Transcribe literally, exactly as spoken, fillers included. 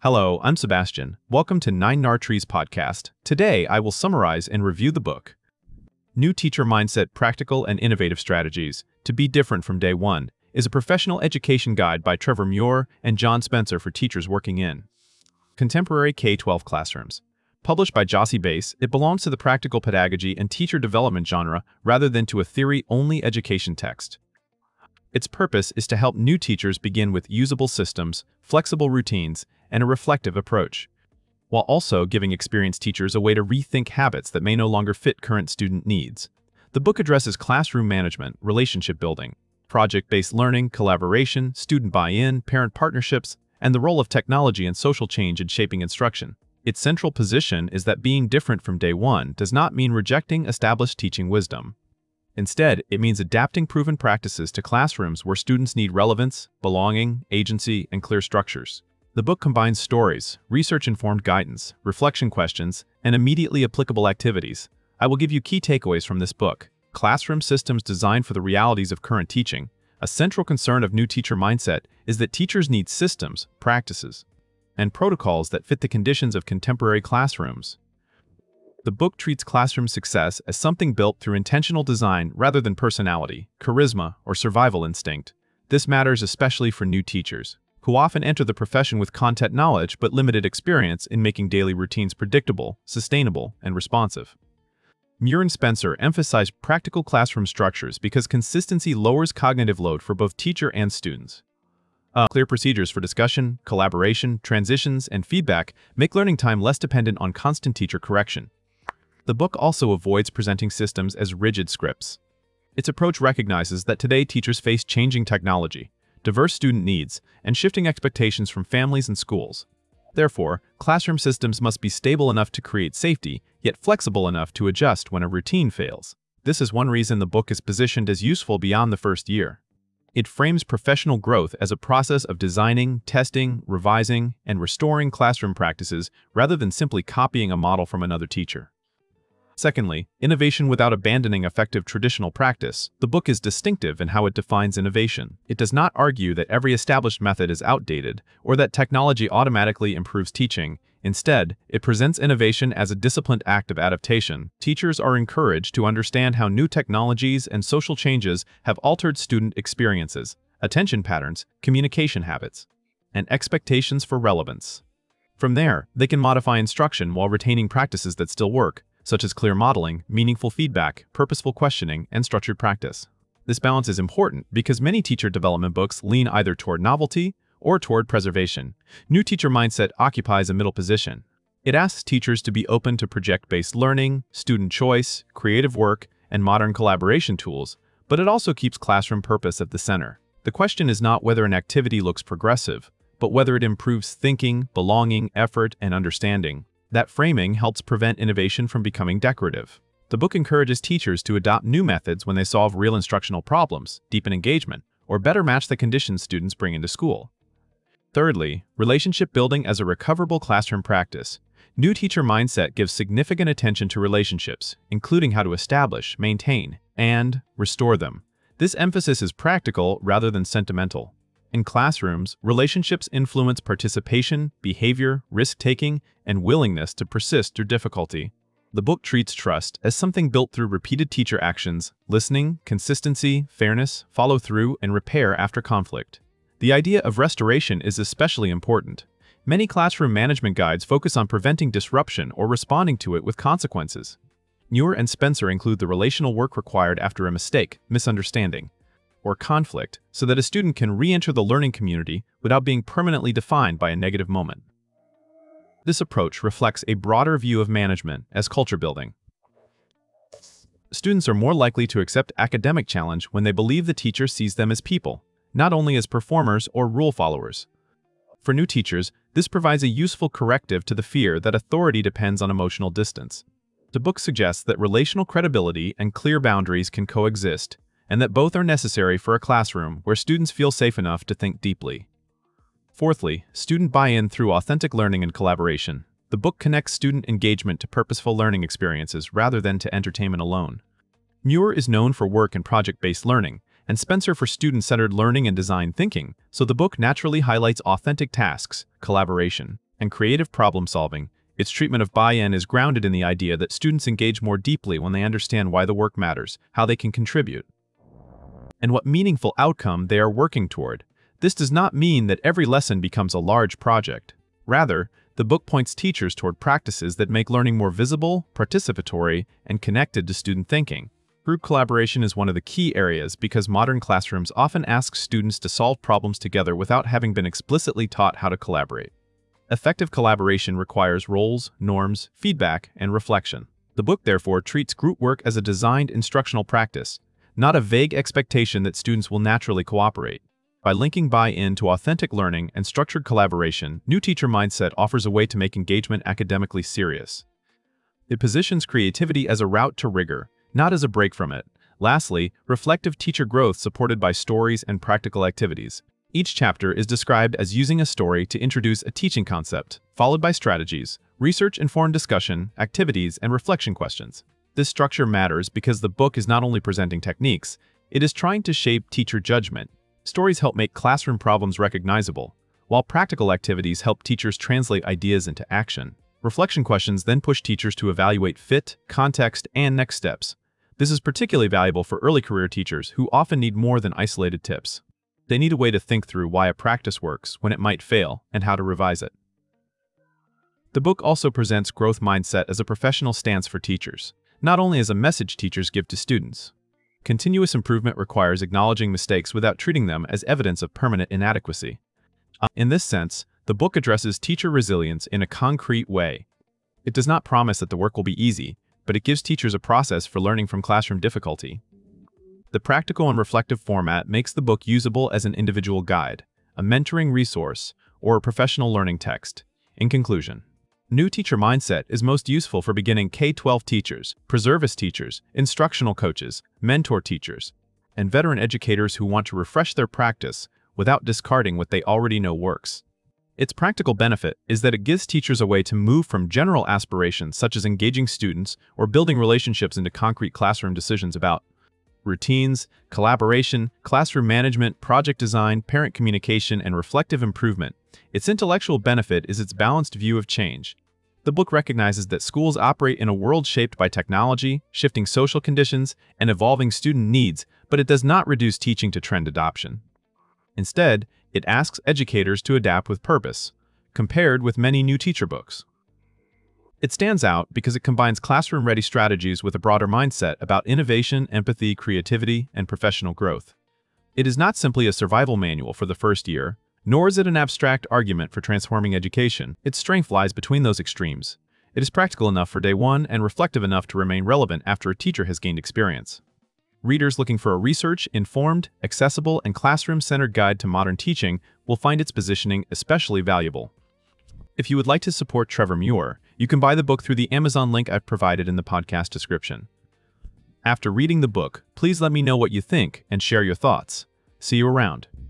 Hello, I'm Sebastian. Welcome to Nine Nartrees podcast. Today, I will summarize and review the book, New Teacher Mindset: Practical and Innovative Strategies to Be Different from Day One, is a professional education guide by Trevor Muir and John Spencer for teachers working in contemporary K twelve classrooms. Published by Jossey Base, it belongs to the practical pedagogy and teacher development genre rather than to a theory-only education text. Its purpose is to help new teachers begin with usable systems, flexible routines, and a reflective approach, while also giving experienced teachers a way to rethink habits that may no longer fit current student needs. The book addresses classroom management, relationship building, project-based learning, collaboration, student buy-in, parent partnerships, and the role of technology and social change in shaping instruction. Its central position is that being different from day one does not mean rejecting established teaching wisdom. Instead, it means adapting proven practices to classrooms where students need relevance, belonging, agency, and clear structures. The book combines stories, research-informed guidance, reflection questions, and immediately applicable activities. I will give you key takeaways from this book. Classroom systems designed for the realities of current teaching. A central concern of New Teacher Mindset is that teachers need systems, practices, and protocols that fit the conditions of contemporary classrooms. The book treats classroom success as something built through intentional design rather than personality, charisma, or survival instinct. This matters especially for new teachers, who often enter the profession with content knowledge but limited experience in making daily routines predictable, sustainable, and responsive. Muir and Spencer emphasize practical classroom structures because consistency lowers cognitive load for both teacher and students. Uh, clear procedures for discussion, collaboration, transitions, and feedback make learning time less dependent on constant teacher correction. The book also avoids presenting systems as rigid scripts. Its approach recognizes that today teachers face changing technology, diverse student needs, and shifting expectations from families and schools. Therefore, classroom systems must be stable enough to create safety, yet flexible enough to adjust when a routine fails. This is one reason the book is positioned as useful beyond the first year. It frames professional growth as a process of designing, testing, revising, and restoring classroom practices rather than simply copying a model from another teacher. Secondly, innovation without abandoning effective traditional practice. The book is distinctive in how it defines innovation. It does not argue that every established method is outdated or that technology automatically improves teaching. Instead, it presents innovation as a disciplined act of adaptation. Teachers are encouraged to understand how new technologies and social changes have altered student experiences, attention patterns, communication habits, and expectations for relevance. From there, they can modify instruction while retaining practices that still work, such as clear modeling, meaningful feedback, purposeful questioning, and structured practice. This balance is important because many teacher development books lean either toward novelty or toward preservation. New Teacher Mindset occupies a middle position. It asks teachers to be open to project-based learning, student choice, creative work, and modern collaboration tools, but it also keeps classroom purpose at the center. The question is not whether an activity looks progressive, but whether it improves thinking, belonging, effort, and understanding. That framing helps prevent innovation from becoming decorative. The book encourages teachers to adopt new methods when they solve real instructional problems, deepen engagement, or better match the conditions students bring into school. Thirdly, relationship building as a recoverable classroom practice. New Teacher Mindset gives significant attention to relationships, including how to establish, maintain, and restore them. This emphasis is practical rather than sentimental. In classrooms, relationships influence participation, behavior, risk-taking, and willingness to persist through difficulty. The book treats trust as something built through repeated teacher actions, listening, consistency, fairness, follow-through, and repair after conflict. The idea of restoration is especially important. Many classroom management guides focus on preventing disruption or responding to it with consequences. Muir and Spencer include the relational work required after a mistake, misunderstanding, or conflict, so that a student can re-enter the learning community without being permanently defined by a negative moment. This approach reflects a broader view of management as culture building. Students are more likely to accept academic challenge when they believe the teacher sees them as people, not only as performers or rule followers. For new teachers, this provides a useful corrective to the fear that authority depends on emotional distance. The book suggests that relational credibility and clear boundaries can coexist, and that both are necessary for a classroom where students feel safe enough to think deeply. Fourthly, student buy-in through authentic learning and collaboration. The book connects student engagement to purposeful learning experiences rather than to entertainment alone. Muir is known for work in project-based learning, and Spencer for student-centered learning and design thinking, so the book naturally highlights authentic tasks, collaboration, and creative problem-solving. Its treatment of buy-in is grounded in the idea that students engage more deeply when they understand why the work matters, how they can contribute, and what meaningful outcome they are working toward. This does not mean that every lesson becomes a large project. Rather, the book points teachers toward practices that make learning more visible, participatory, and connected to student thinking. Group collaboration is one of the key areas because modern classrooms often ask students to solve problems together without having been explicitly taught how to collaborate. Effective collaboration requires roles, norms, feedback, and reflection. The book, therefore, treats group work as a designed instructional practice, not a vague expectation that students will naturally cooperate. By linking buy-in to authentic learning and structured collaboration, New Teacher Mindset offers a way to make engagement academically serious. It positions creativity as a route to rigor, not as a break from it. Lastly, reflective teacher growth supported by stories and practical activities. Each chapter is described as using a story to introduce a teaching concept, followed by strategies, research-informed discussion, activities, and reflection questions. This structure matters because the book is not only presenting techniques, it is trying to shape teacher judgment. Stories help make classroom problems recognizable, while practical activities help teachers translate ideas into action. Reflection questions then push teachers to evaluate fit, context, and next steps. This is particularly valuable for early career teachers who often need more than isolated tips. They need a way to think through why a practice works, when it might fail, and how to revise it. The book also presents growth mindset as a professional stance for teachers, not only as a message teachers give to students. Continuous improvement requires acknowledging mistakes without treating them as evidence of permanent inadequacy. In this sense, the book addresses teacher resilience in a concrete way. It does not promise that the work will be easy, but it gives teachers a process for learning from classroom difficulty. The practical and reflective format makes the book usable as an individual guide, a mentoring resource, or a professional learning text. In conclusion, New Teacher Mindset is most useful for beginning K through twelve teachers, preservist teachers, instructional coaches, mentor teachers, and veteran educators who want to refresh their practice without discarding what they already know works. Its practical benefit is that it gives teachers a way to move from general aspirations such as engaging students or building relationships into concrete classroom decisions about routines, collaboration, classroom management, project design, parent communication, and reflective improvement. Its intellectual benefit is its balanced view of change. The book recognizes that schools operate in a world shaped by technology, shifting social conditions, and evolving student needs, but it does not reduce teaching to trend adoption. Instead, it asks educators to adapt with purpose, compared with many new teacher books. It stands out because it combines classroom-ready strategies with a broader mindset about innovation, empathy, creativity, and professional growth. It is not simply a survival manual for the first year, nor is it an abstract argument for transforming education. Its strength lies between those extremes. It is practical enough for day one and reflective enough to remain relevant after a teacher has gained experience. Readers looking for a research-informed, accessible, and classroom-centered guide to modern teaching will find its positioning especially valuable. If you would like to support Trevor Muir, you can buy the book through the Amazon link I've provided in the podcast description. After reading the book, please let me know what you think and share your thoughts. See you around.